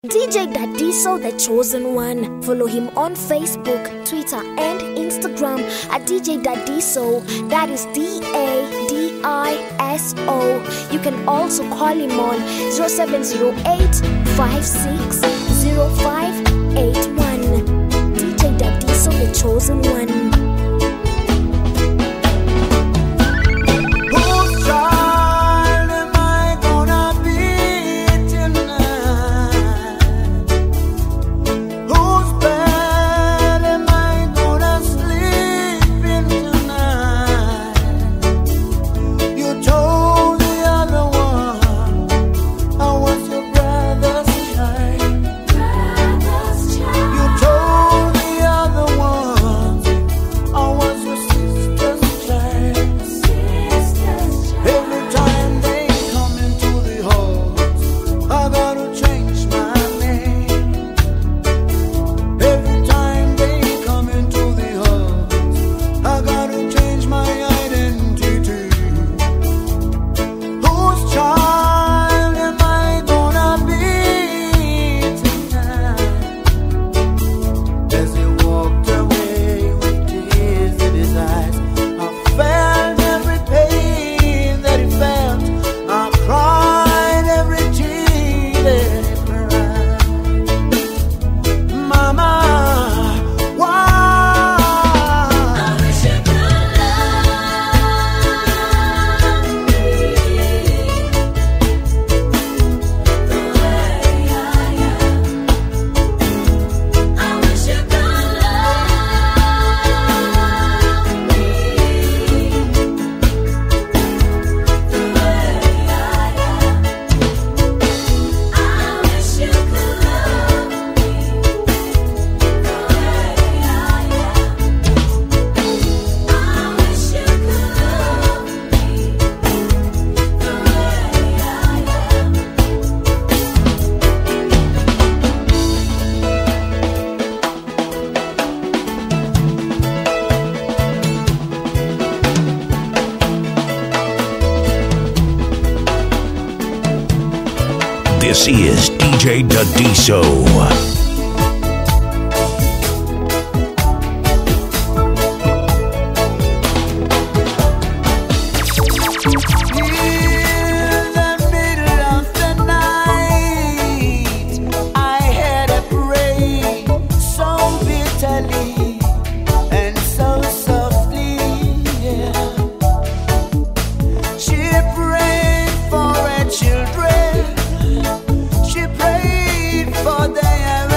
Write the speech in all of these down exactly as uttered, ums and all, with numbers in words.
D J Dadiso, the chosen one. Follow him on Facebook, Twitter, and Instagram at D J Dadiso. That is D A D I S O. You can also call him on zero seven zero eight, five six zero five eight one. D J Dadiso, the chosen one. This is D J Dadiso. For them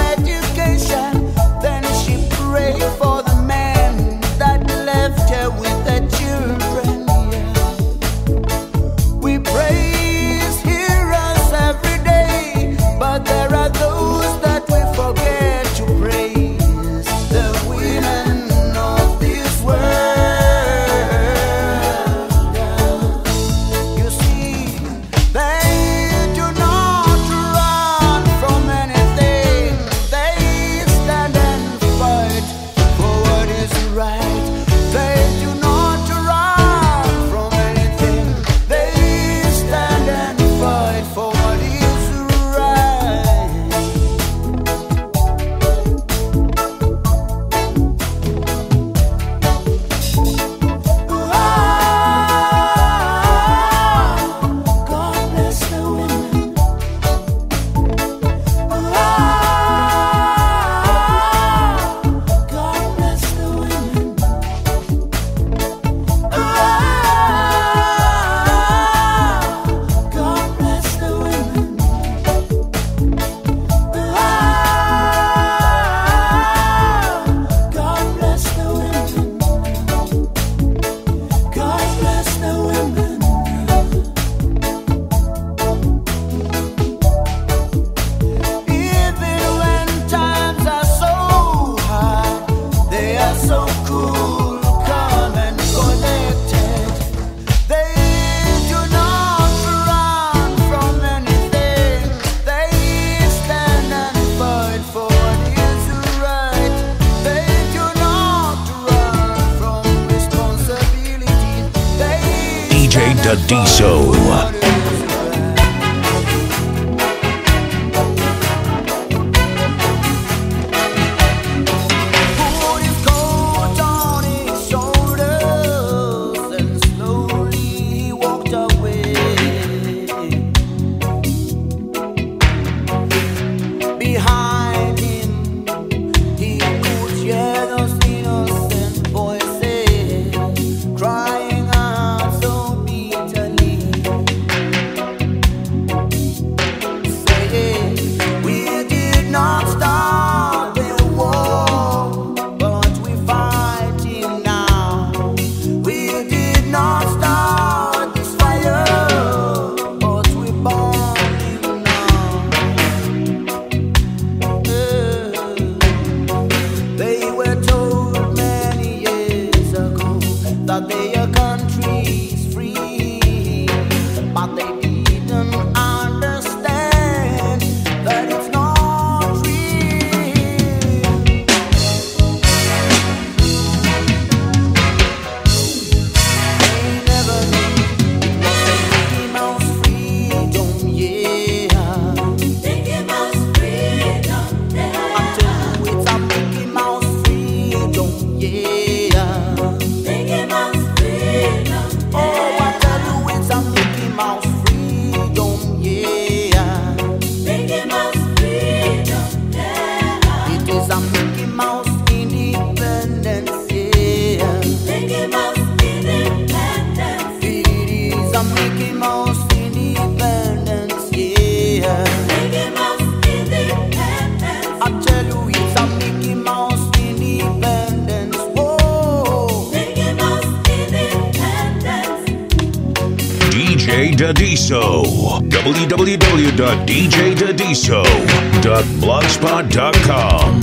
Dadiso. w w w dot d j dadiso dot blogspot dot com.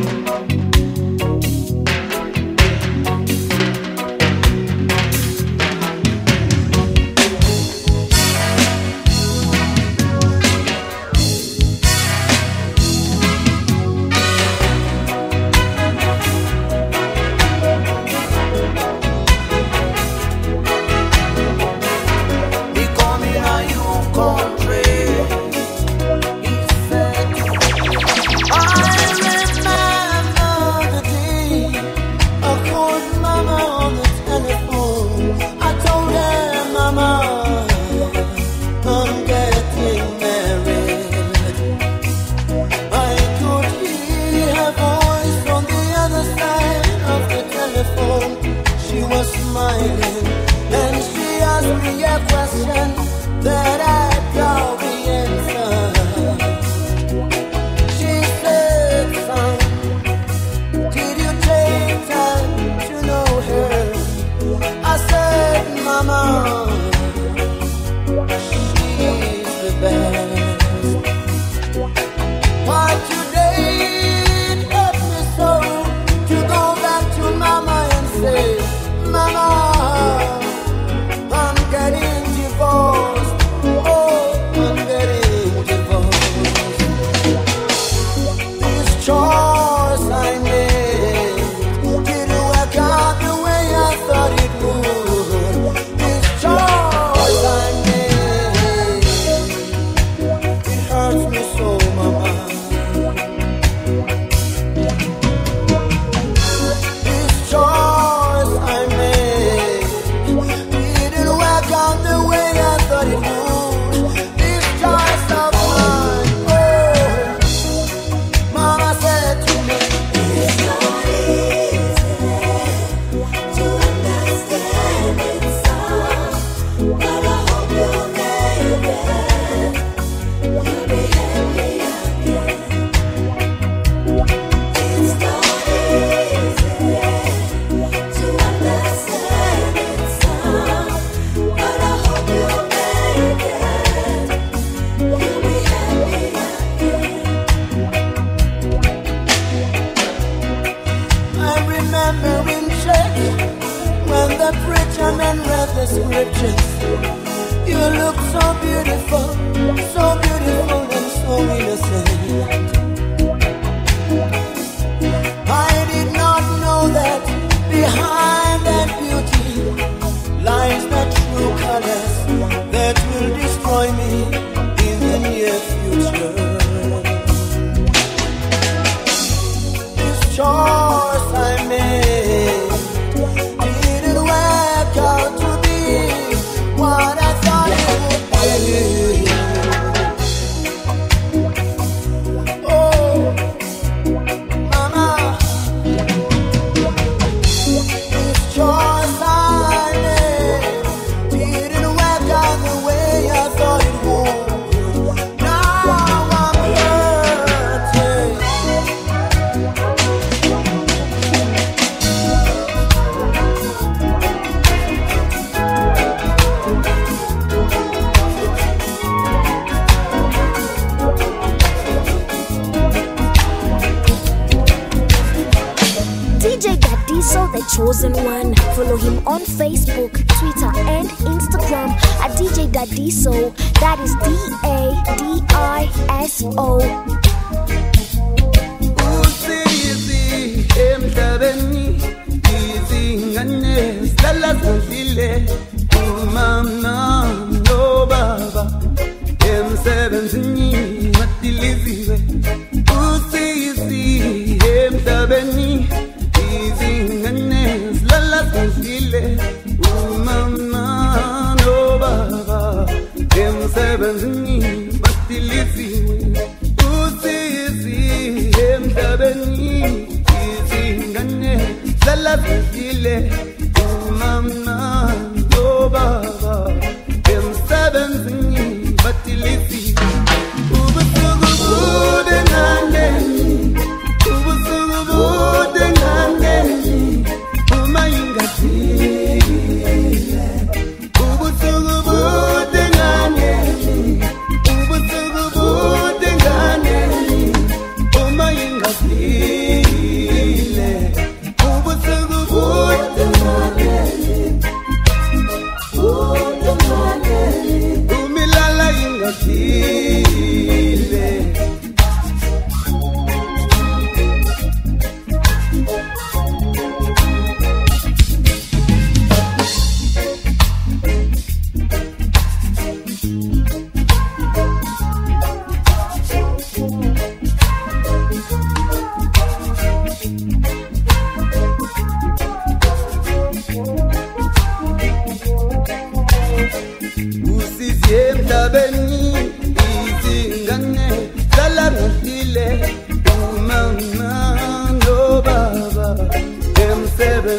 The Chosen One. Follow him on Facebook, Twitter, and Instagram at D J Dadiso. That is D A D I S O.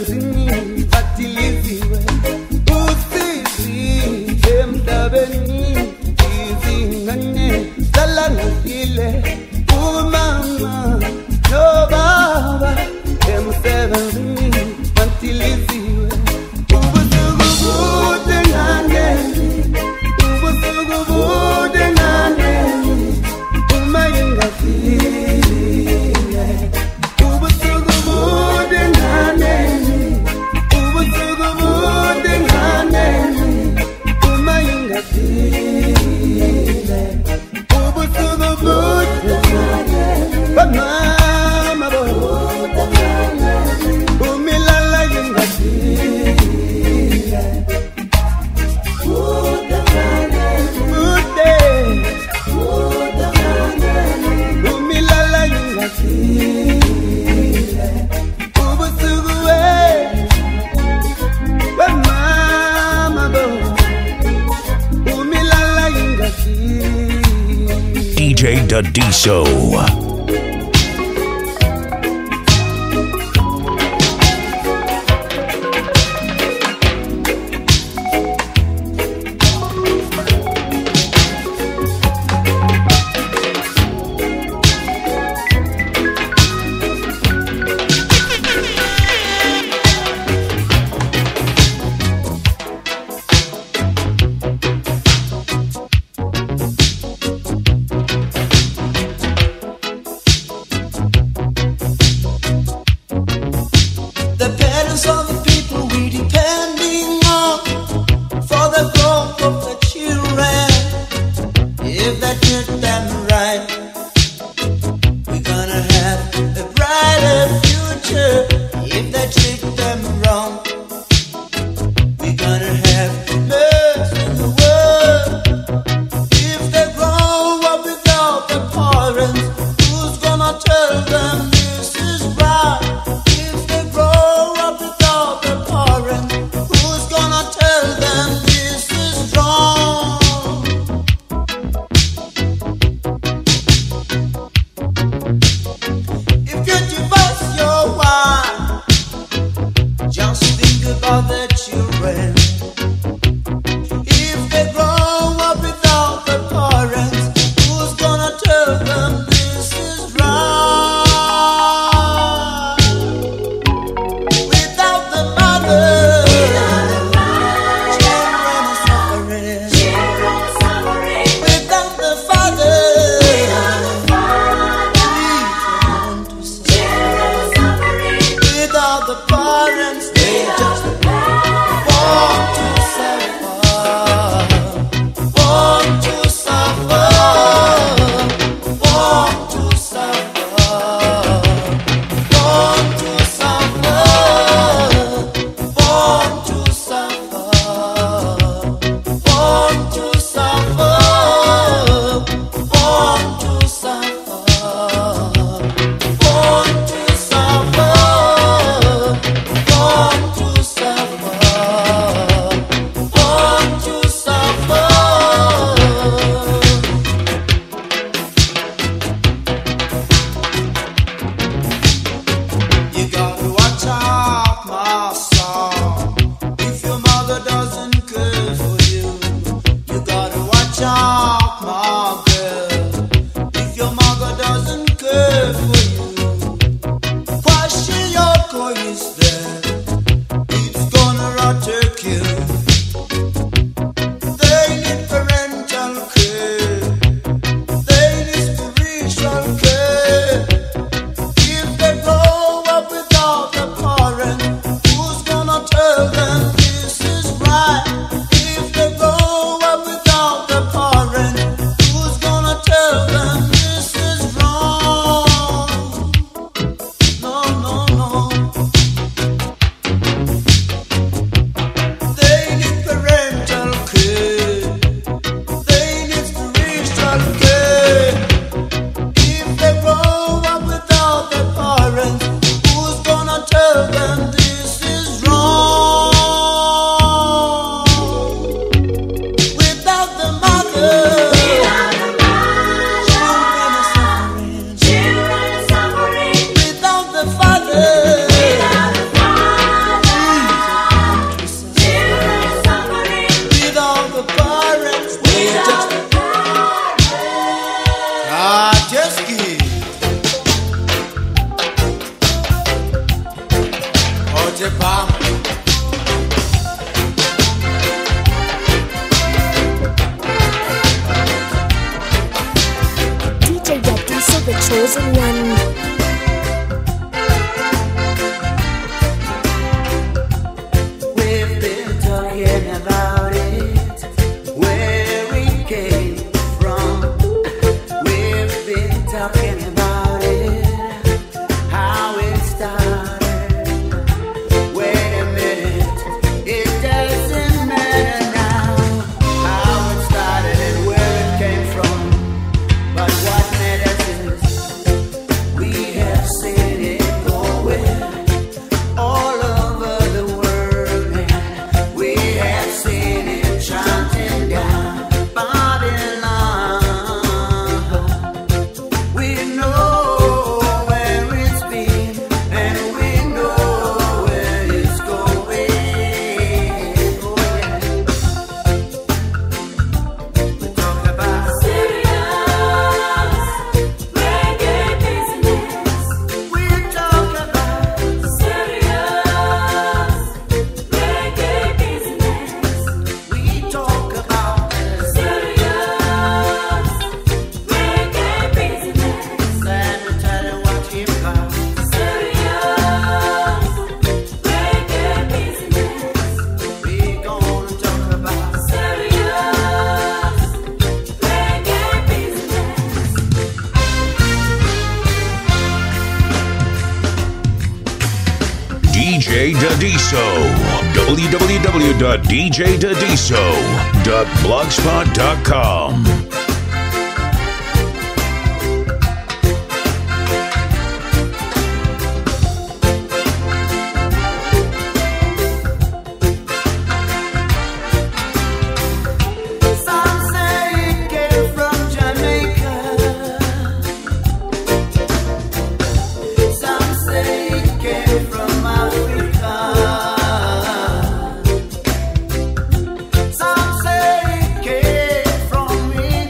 emsebenzini batiliziwe usizi emhlabeni izingane zalangile umama nobaba emsebenzini batiliziwe ubusuku bude ngane ubusuku bude ngane uma ingafile ubusuku bude ngane ubusuku bude ngane uma ingafile ubusuku bude ngane bamama bo umilala ingafile bude ngane bude bude ngane umilala ingafile ubusuku we bamama bo umilala ingafile D J Dadiso. The parents of the people we depending on for the growth of the children. If they treat them right, we're gonna have a brighter future. If they treat them wrong, we're gonna have mess in the world. If they grow up without their parents, who's gonna tell them this is right? If they grow up without their parents, who's gonna tell them this is wrong? If you divorce your wife, just think about the children. If they grow up without their parents, who's gonna tell them this is right? chosen one. We've been talking about it, where it came from. We've been talking about it, how it started. Wait a minute, it doesn't matter now how it started and where it came from. But what matters is we have seen it going all over the world, and we have seen it chanting down Babylon. We know where it's been, and we know where it's going. Oh yeah. We talk about serious reggae business. We talk about serious reggae business. We talk about serious reggae business. Let me tell you what hip hop. Serious reggae business. We gonna talk about serious reggae business. D J Dadiso. w w w dot d j dadiso dot blogspot dot com. Some say it came from Jamaica. Some say it came from Africa. Some say it came from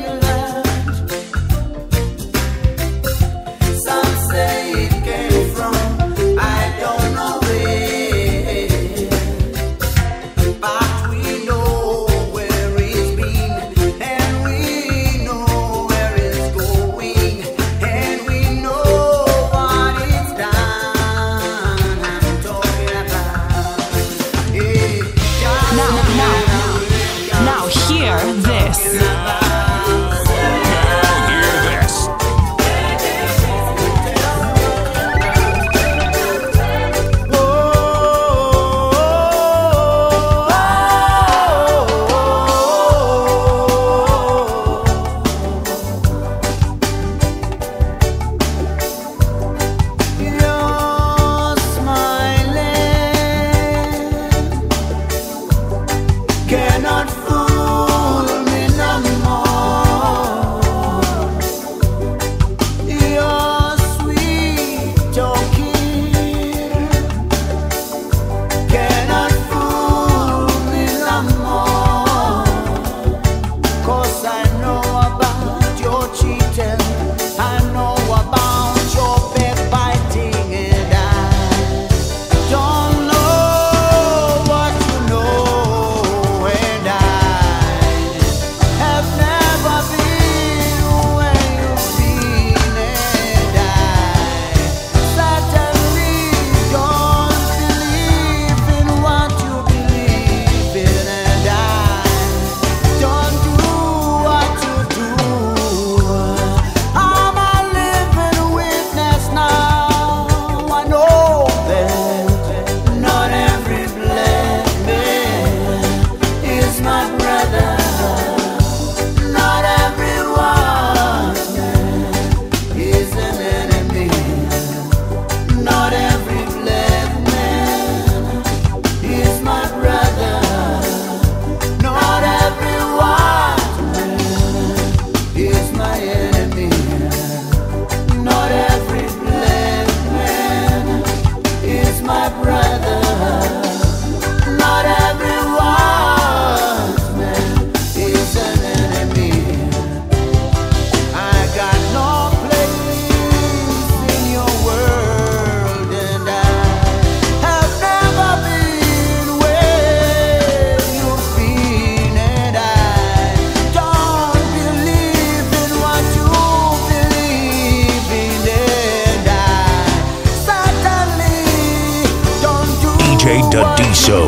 Dadiso.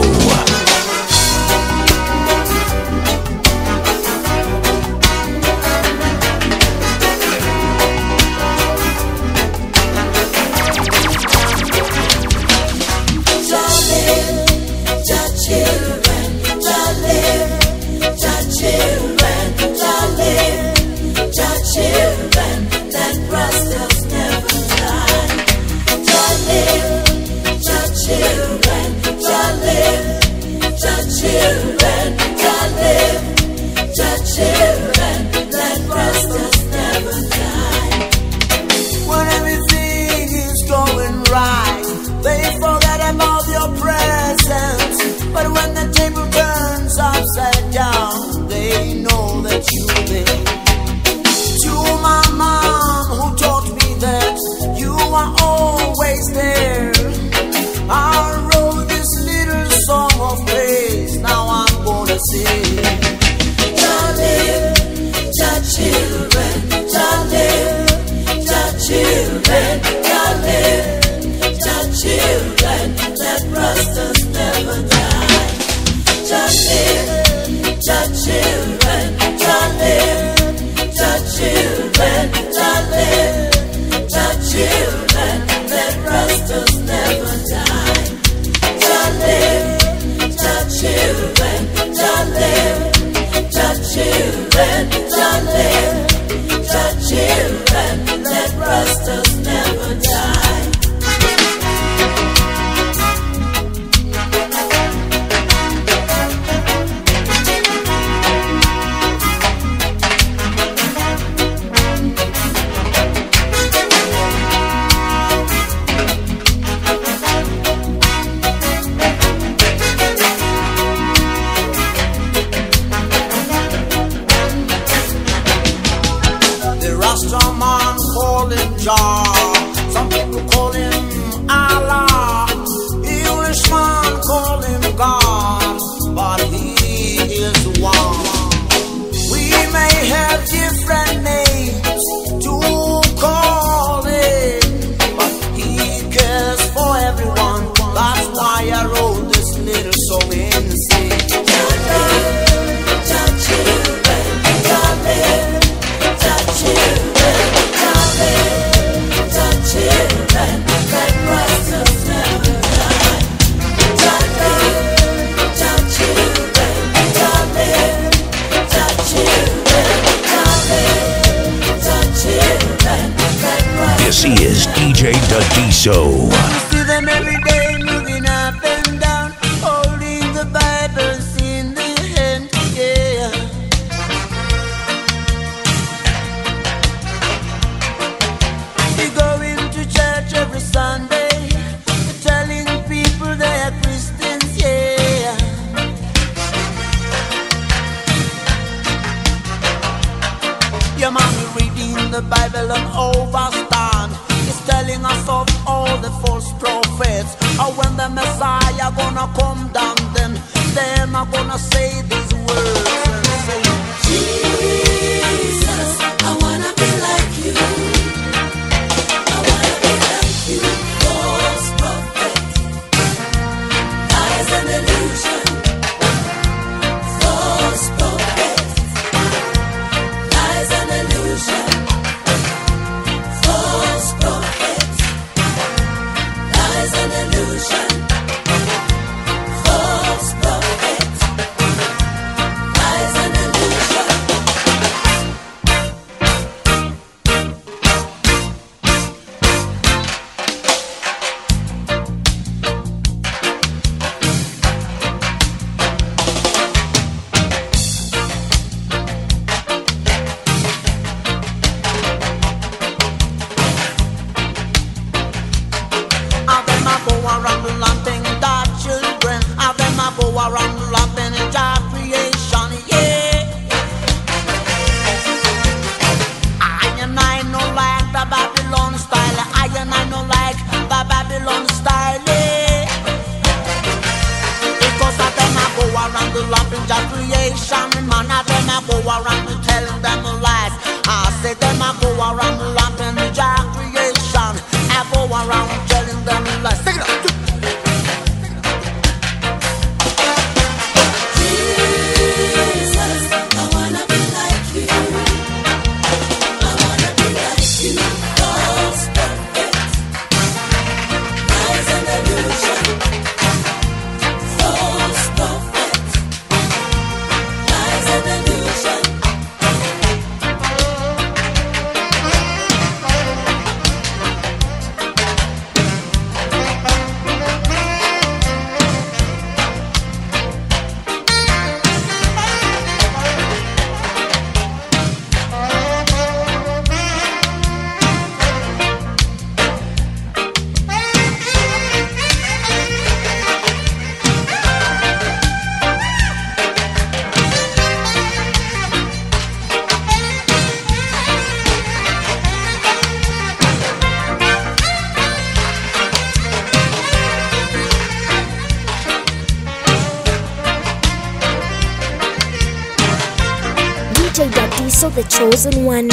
This is D J Dadiso. See them every day moving up and down, holding the Bibles in the hand, yeah. They go into church every Sunday, telling people they are Christians, yeah. Your mommy reading the Bible and overstand, telling us of all the false prophets. Or when the Messiah gonna come down, then them are gonna say these words and say, Jesus, I wanna be like you. I wanna be like you. False prophets, lies and illusion. False prophets, lies and illusion. False prophets, lies and illusion. also the chosen one.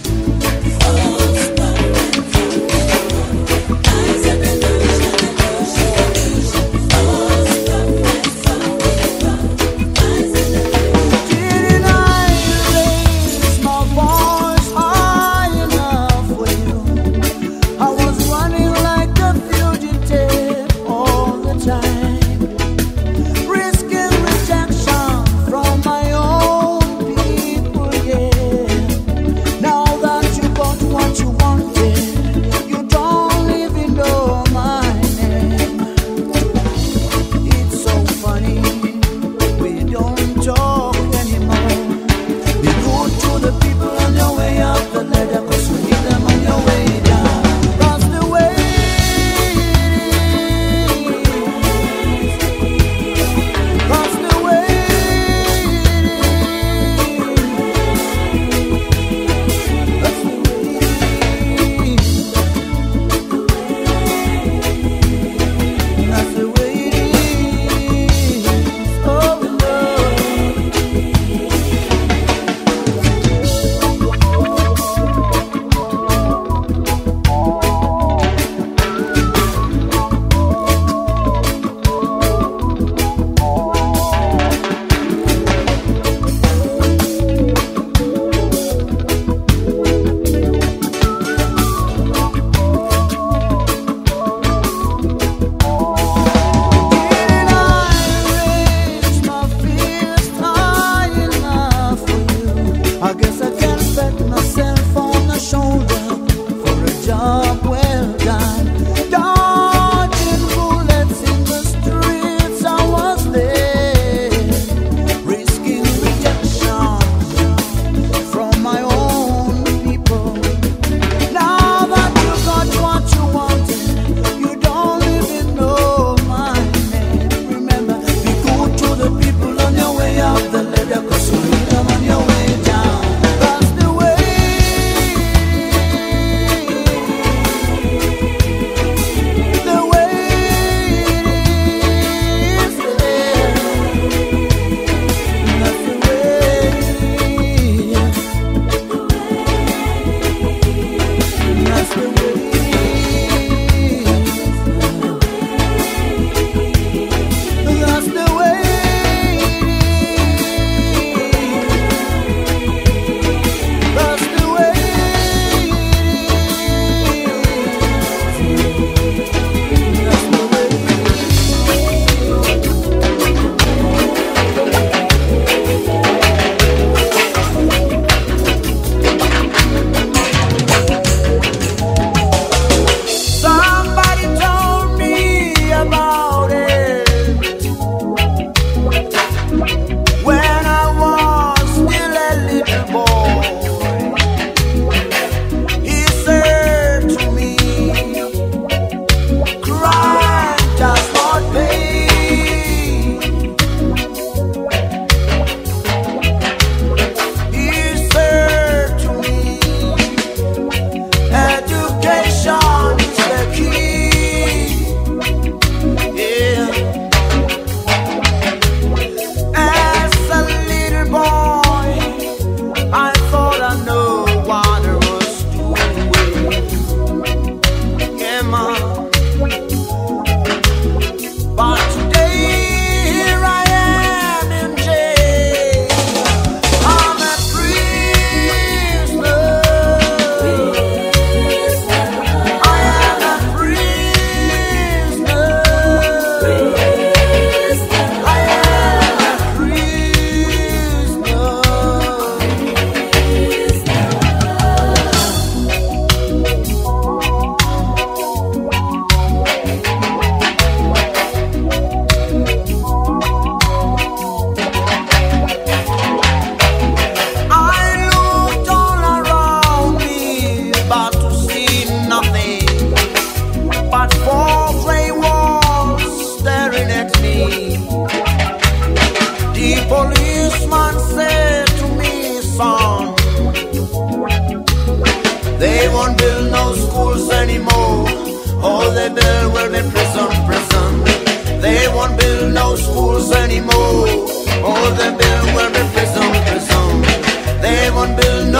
they build will be prison, prison. They won't build no schools anymore. All they build will be prison, prison. They won't build no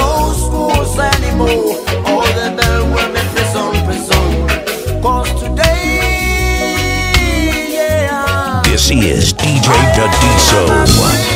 This is D J Dadiso.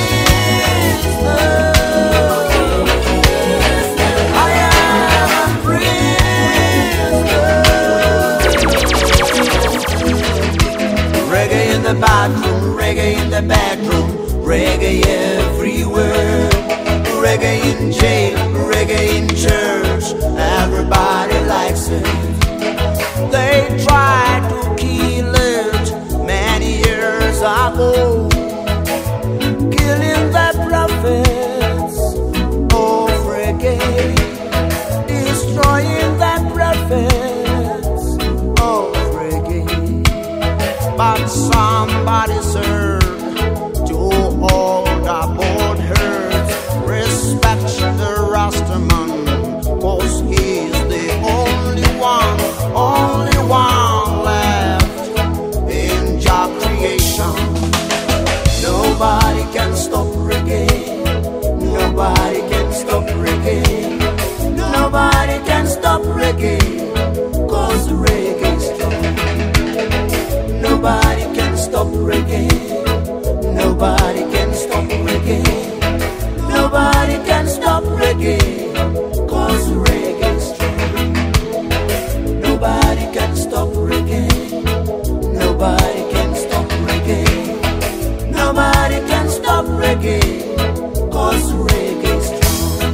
The bathroom, reggae in the bedroom, reggae everywhere, reggae in jail, reggae in church, everybody likes it. They tried to kill it many years ago, killing the prophets of reggae, destroying the prophets of reggae. But somebody serve to all the board herds. Respect the Rastaman, cause he's the only one, only one left in Jah creation. Nobody can stop reggae. Nobody can stop reggae. Nobody can stop reggae, cause reggae is strong. Nobody can stop reggae. Nobody can stop reggae. Nobody can stop reggae, cause reggae is strong. Nobody can stop reggae. Nobody can stop reggae. Nobody can stop reggae, cause reggae is strong.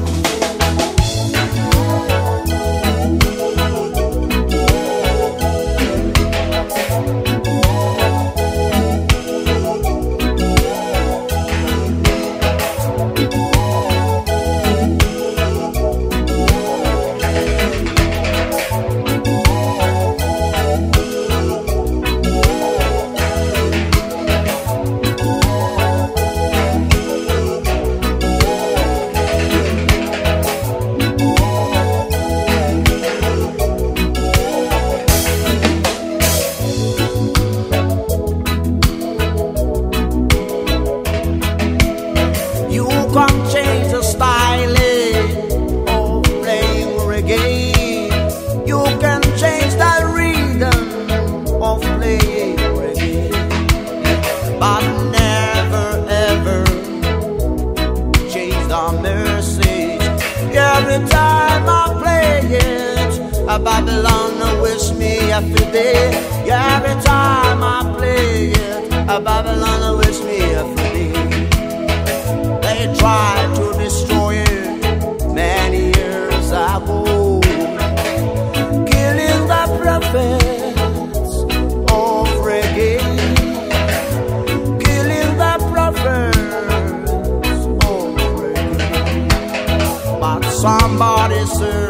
Babylon wish me every day. Every time I play it, a Babylon wish me every day. They tried to destroy it many years ago, killing the prophets of reggae, killing the prophets of reggae. But somebody said,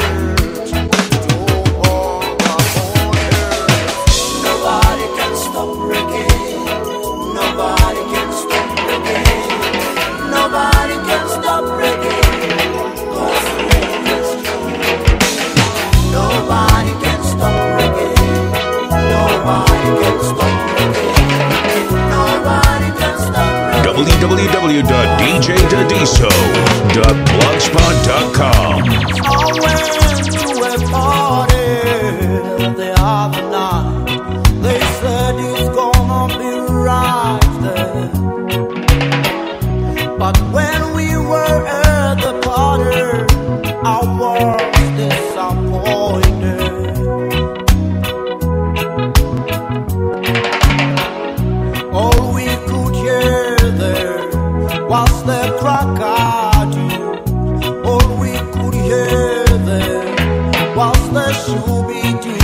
w w w dot d j dadiso dot blogspot dot com. I went to a party the other night. They said it's gonna be right there. But when we were at the party, I was disappointed. All we could hear there was the crocodile. All we could hear there was the shooby-dooby.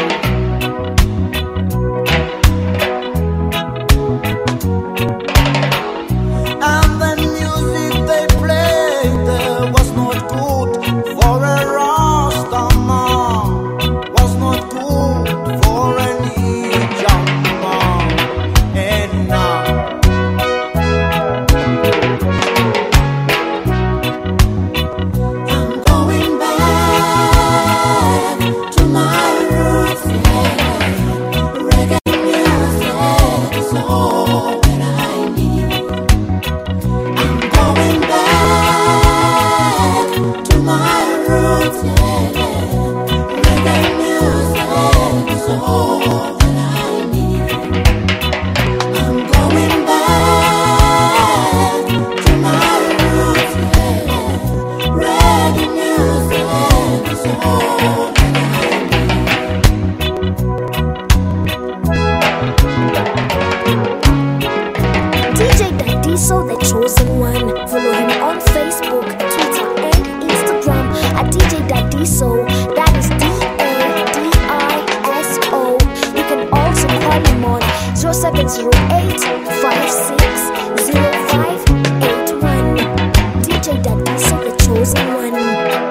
And the music they played there was not good for a Rastaman, was not good for any young man. And now I'm going back to my roots, yeah. Reggae music is all that I need. I'm going back to my roots, yeah. Reggae music is all that I need. I'm going zero eight five six zero five eight one. D J Dadiso, the chosen one.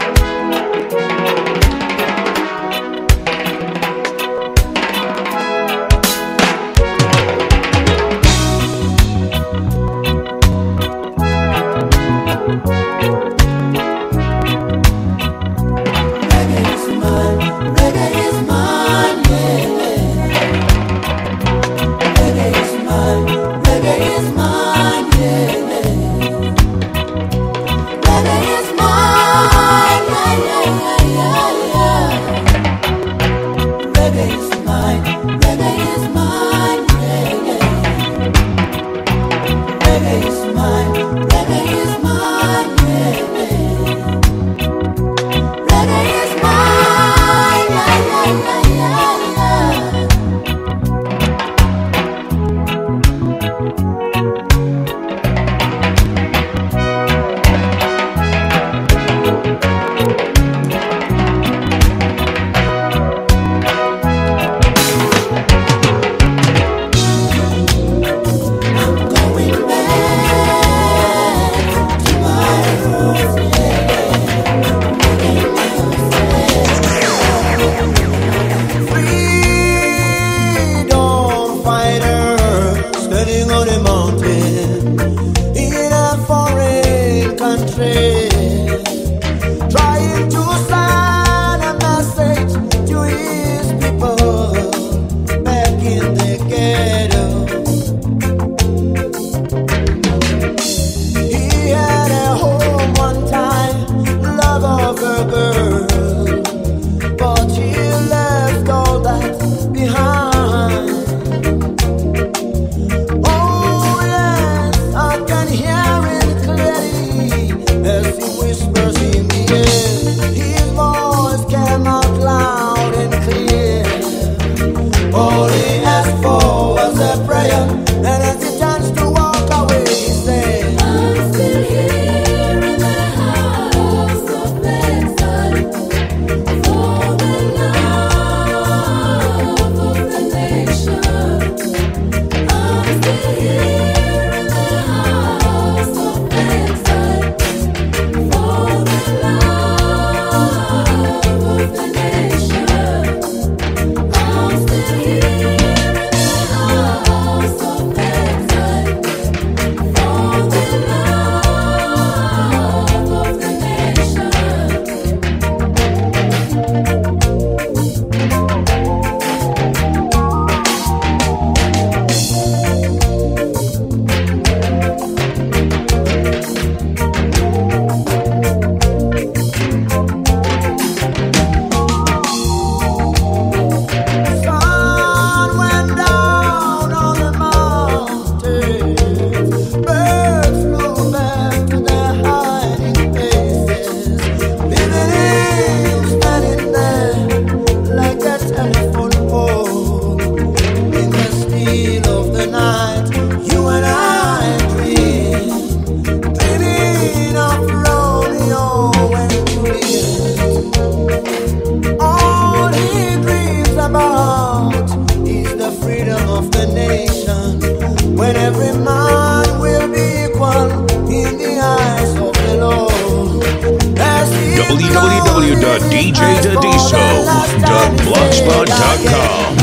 w w w dot d j dadiso dot blogspot dot com.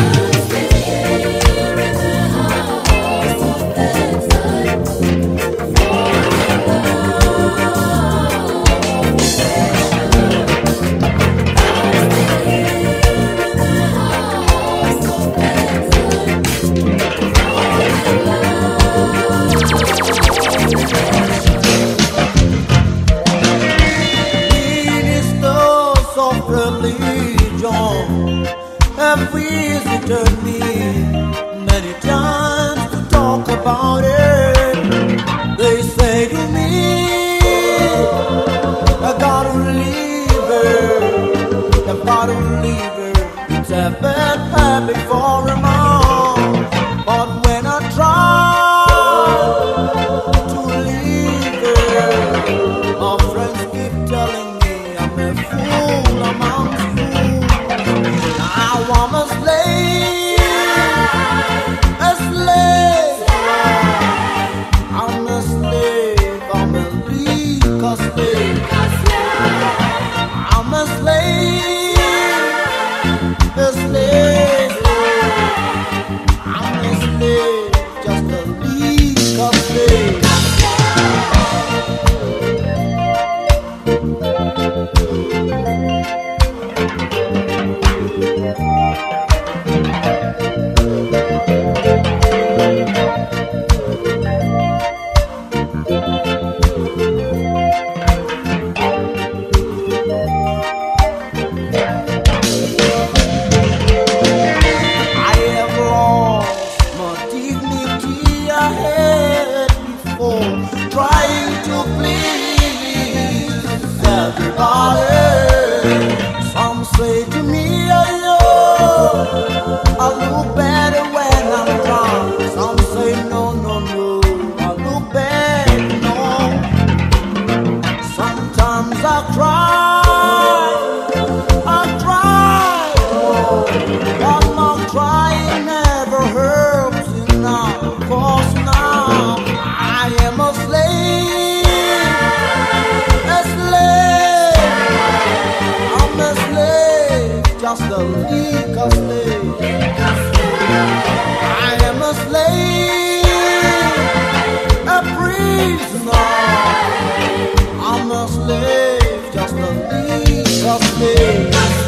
Have visited me many times to talk about it. They say to me, I gotta leave her, I gotta leave her. It's a bad habit for a mom. But when I try to leave her, my friends keep telling me I'm a fool, I'm a fool. Now I'm a slave, a slave. trying never helps you now, 'cause now I am a slave, a slave, I'm a slave, just a legal slave. I am a slave, a prisoner, I'm a slave, just a legal slave.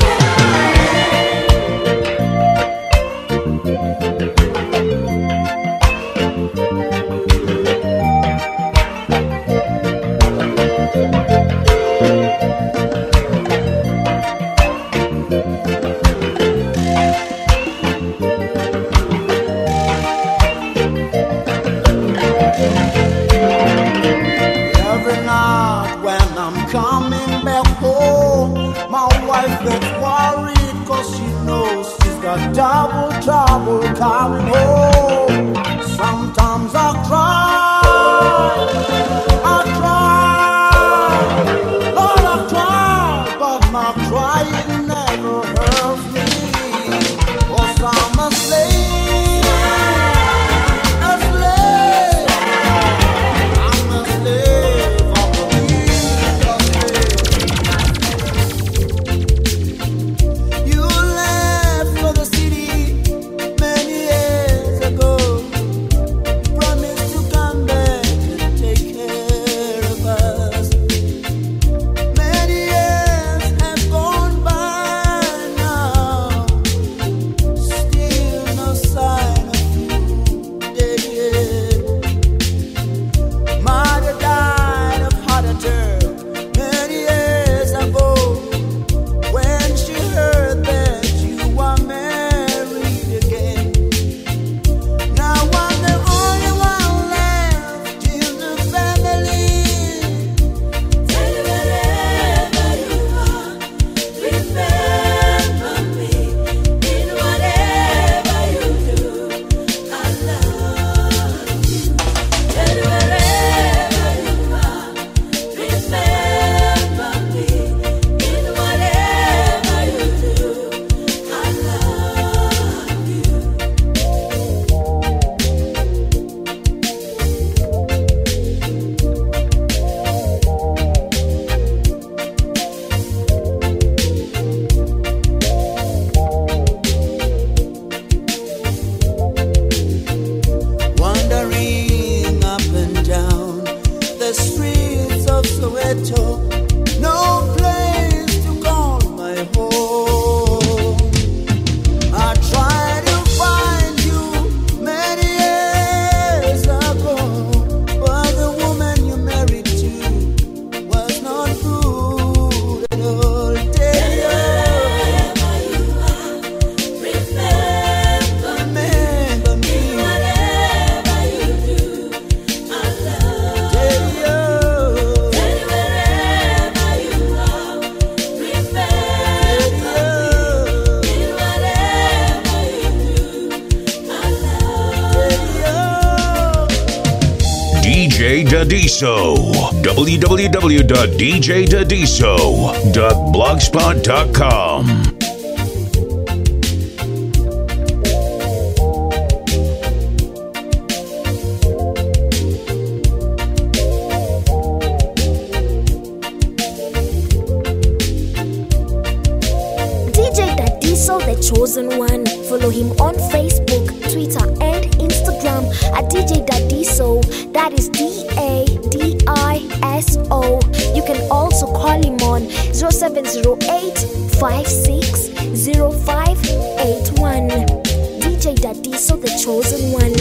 Every night when I'm coming back home, my wife gets worried 'cause she knows she's got double trouble coming home. Sometimes I cry, I cry, Lord I cry, but my crying never helps me, 'cause I'm a slave, a slave, I'm a slave of the legal slave. You left for the city many years ago, promised to come back and take care of us. Many years have gone by now, still no sign of you, dead yet. Mother died of heart attack many years ago, when she heard that you were married again. Now I'm the only one left in the family. Tell you wherever you are, remember me in whatever you do. I love you. Tell you wherever you are, remember me in whatever you do. I love you. Wandering up and down the streets of Soweto, no place to call my home. I tried to find you many years ago, but the woman you married to was not good at all. Tell you, remember me, whatever you do. I love tell you, wherever you are, remember me in whatever you do. I love you. D J Dadiso. w w w dot d j dadiso dot blogspot dot com. D J Dadiso, the chosen one. Follow him on Facebook, Twitter, and Instagram at D J Dadiso. That is D A D I S O. You can also call him on zero seven zero eight five six zero five eight one. D J Dadiso, the chosen one.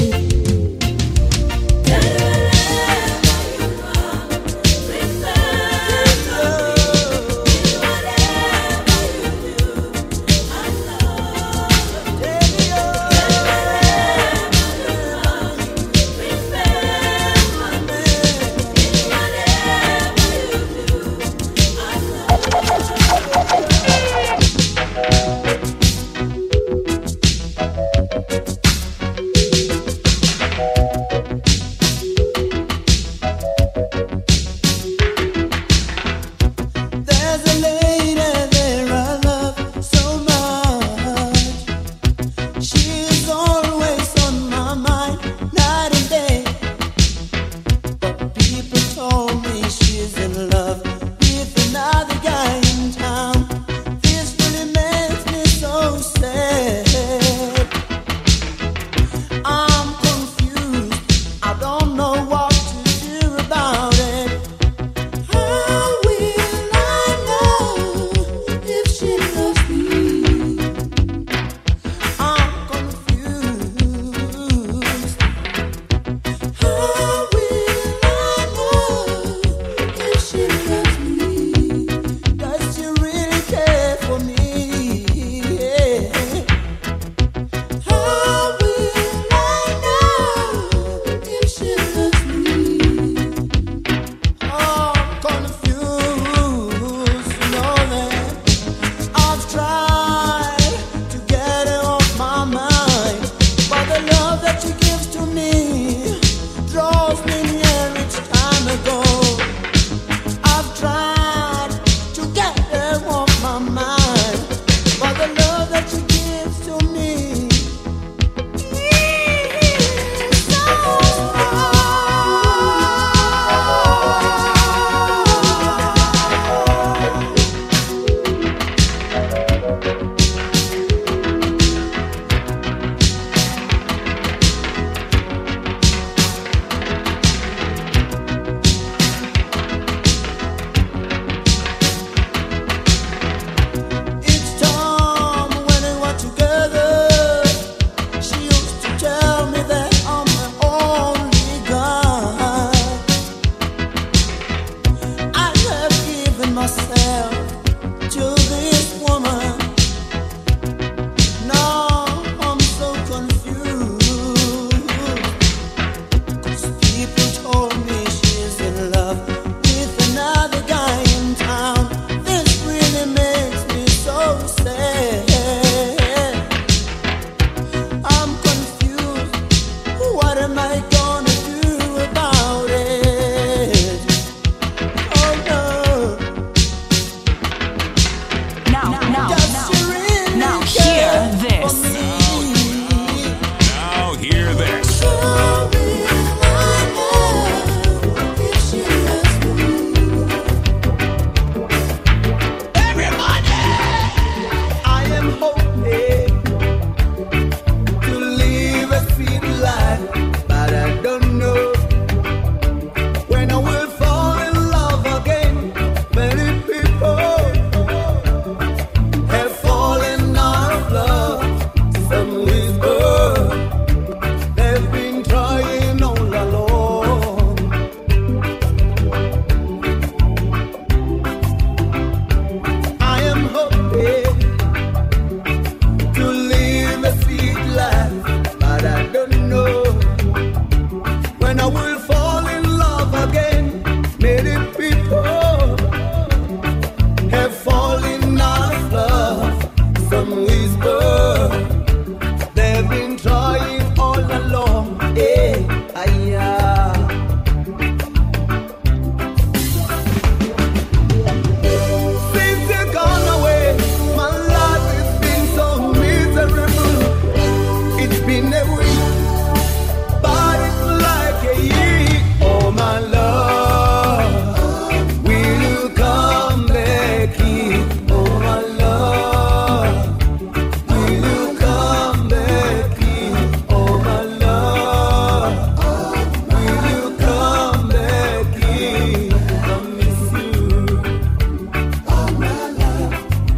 been a week, but it's like a year. Oh my love, will you come back here? Oh my love, will you come back here? Oh my love, will you come back here? I miss you. Oh my love,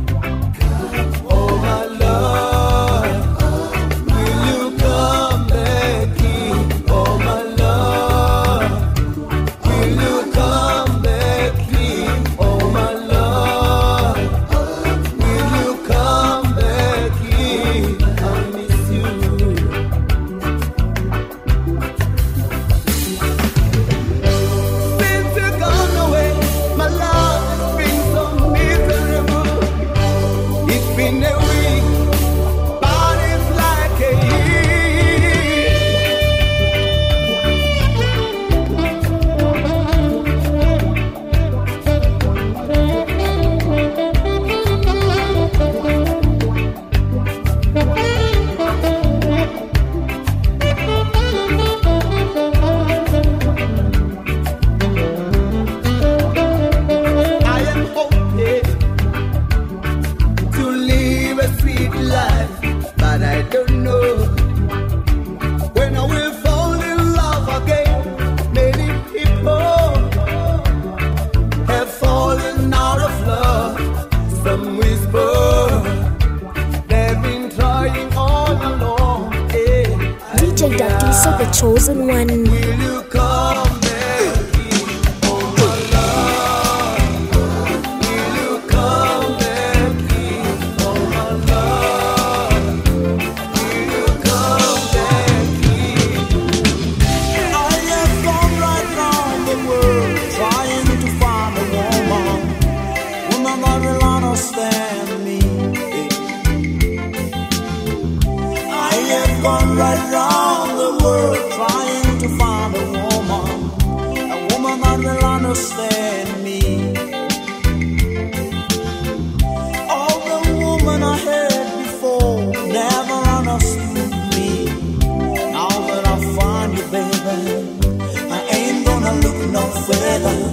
oh my love, will you come back here? Oh my love, will you come back here? Oh my love, will you come back here? I miss you. Since you've gone away, my love has been so miserable. It's been a week, but it's like a year. I am hoping to live a sweet life, but I don't know when I will fall in love again. Many people have fallen out of love. Some whisper they've been trying all along. Eh, D J Dadiso, the chosen one. will you come back here? Oh my love, will you come back here? Oh my love, will you come back here? I have gone right round the world trying to find a woman, woman that will understand me. I have gone right round the world trying to find a woman, a woman that will understand me. All the woman I had before never understood me. Now that I find you, baby, I ain't gonna look no further.